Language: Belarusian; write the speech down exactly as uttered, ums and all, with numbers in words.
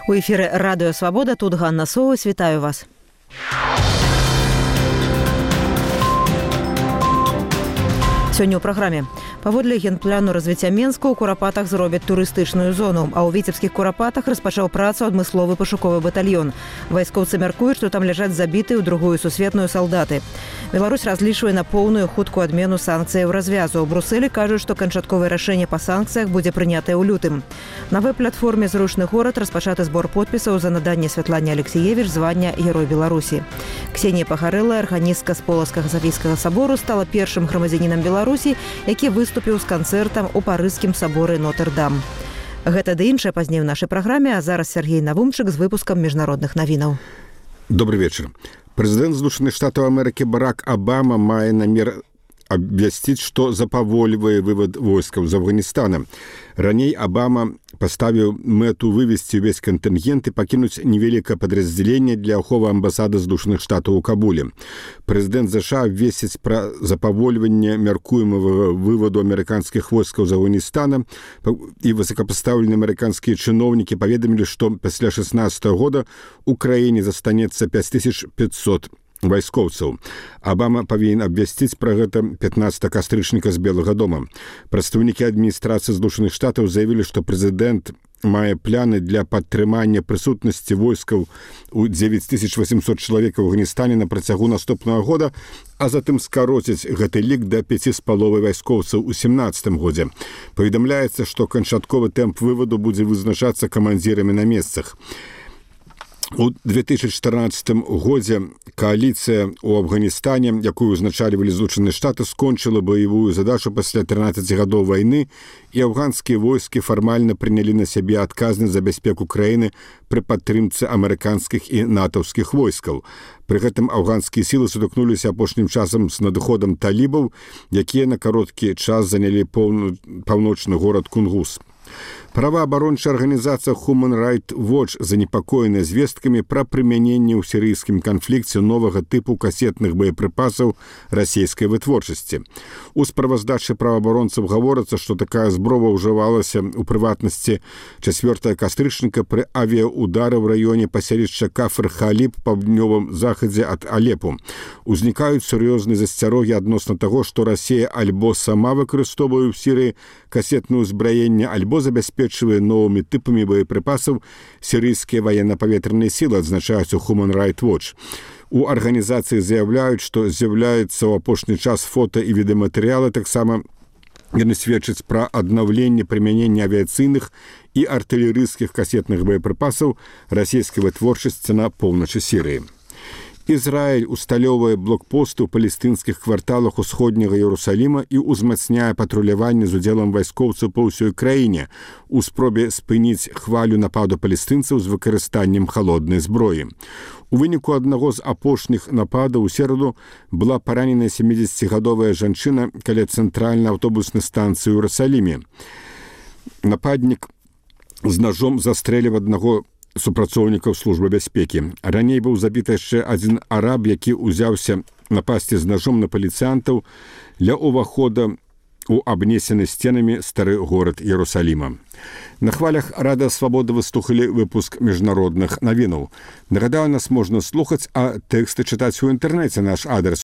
У эфіры Радыё Свабода, тут Ганна Соус, вітаю вас. Сёння ў праграме. Паводле генпляну развіцця Менска ў Курапатах зробяць турыстычную зону, а ў віцебскіх Курапатах распачаў працу адмысловы пашуковы батальён. Вайскоўцы мяркуюць, што там ляжаць забітыя ў другую сусветную салдаты. Беларусь разлічвае на поўную хуткую адмену санкцыяў развязу. У Брусэлі кажуць, што канчатковае рашэнне па санкцыях будзе прынятае ў лютым. На веб-платформе «Зручны горад» распачаты збор подпісаў за наданне Святлане Алексеевіч звання Герой Беларусі. Ксенія Пагарэлла, арганістка з Полацкага Сафійскага сабору, стала першым грамадзянінам Беларусі, які выступіў з канцэртам у парыжскім саборы Нотр-Дам. Гэта ды іншае пазней у нашай праграме, а зараз Сергей Навумчык з выпускам міжнародных навінаў. Добрый вечер. Прэзідэнт Злучаных Штатаў Амерыкі Барак Обама мае намер абвясціць, што запавольвае вывад войскаў з Афганістана. Раней Обама паставіў мэту вывесці ўвесь кантынгент і пакінуць невялікае падраздзяленне для аховы амбасады Злучаных Штатаў у Кабуле. Прэзідэнт ЗША абвесціць пра запавольванне мяркуемага вываду амерыканскіх войскаў з Афганістана, і высокапастаўленыя амерыканскія чыноўнікі паведамілі, што пасля шэснаццатага года ў краіне застанецца пяць тысяч пятьсот вайскоўцаў. Обама павінен абвясціць пра гэта пятнаццатага кастрычніка з Белага дома. Прадстаўнікі адміністрацыі Злучаных Штатаў заявілі, што прэзідэнт мае пляны для падтрымання прысутнасці войскаў у дзевяць тысяч восемьсот чалавек у Афганістане на працягу наступнага года, а затым скароціць гэты лік да пяці з паловай вайскоўцаў у сямнаццатым годзе. Паведамляецца, што канчатковы тэмп вываду будзе вызначацца камандзірамі на месцах. У две тысячи чатырнаццатым годзе коаліцыя ў Афганістане, якую узначальвалі Злучаныя Штаты, скончыла баявую задачу пасля трынаццаці гадоў вайны, і афганскія войскі фармальна прынялі на сябе адказнасць за бяспеку краіны пры падтрымцы амерыканскіх і натаўскіх войскаў. Пры гэтым афганскія сілы сутыкнуліся апошнім часам з надыходам талібаў, якія на кароткі час занялі паўночны горад Кунгус. Праваабарончая арганізацыя Human Rights Watch занепакоена звесткамі пра прымяненне ў сірыйскім канфлікце новага тыпу касетных боепрыпасаў расійскай вытворчасці. У справаздачы праваабаронцаў гаворыцца, што такая зброя ўжывалася ў прыватнасці чацвёртага кастрычніка пры авіяудары ў раёне паселішча Кафр-Халіб па паўднёвым захадзе ад Алепу. Узнікаюць сур'ёзныя засцярогі адносна таго, што Расія альбо сама выкарыстоўвае ў Сірыі касетнае ўзбраенне, альбо забяспечвае новымі тыпамі боепрыпасаў сірыйскія ваенна-паветраныя сілы, адзначаюць у Human Rights Watch. У арганізацыі заяўляюць, што з'яўляецца ў апошні час фота і відэаматэрыялы, таксама яны сведчаць пра аднаўленне прымянення авіяцыйных і артылерыйскіх касетных боепрыпасаў расійскай вытворчасці на поўначы Сірыі. Ізраіль усталёўвае блокпосты ў палестынскіх кварталах усходняга Іерусаліма і ўзмацняе патруляванне з удзелам вайскоўцаў па ўсёй краіне у спробе спыніць хвалю нападу палестынцаў з выкарыстаннем халоднай зброі. У выніку аднаго з апошніх нападаў у сераду была параненая сямідзесяцігадовая жанчына каля цэнтральнай аўтобуснай станцыі ў Іерусаліме. Нападнік з нажом застрэліў аднаго супрацоўнікаў службы бяспекі. Раней быў забіты яшчэ адзін араб, які ўзяўся напасці з нажом на паліцыянтаў ля ўвахода у абнесены сценамі стары горад Іерусаліма. На хвалях Радыё Свабода выслухалі выпуск міжнародных навінаў. Нагадаю, нас можна слухаць, а тэксты чытаць у інтэрнэце. Наш адрес